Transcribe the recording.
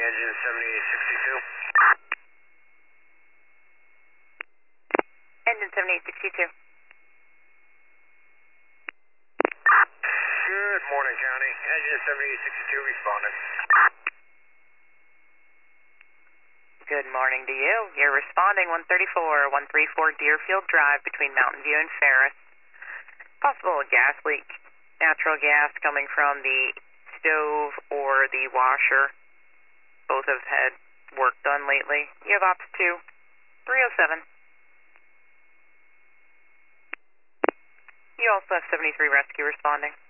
engine 7862. Engine 7862. Good morning, County. Engine 7862 responding. Good morning to you. You're responding 134 Deerfield Drive between Mountain View and Ferris. Possible gas leak. Natural gas coming from the stove or the washer. Both have had work done lately. You have Ops 2, 307. You also have 73 Rescue responding.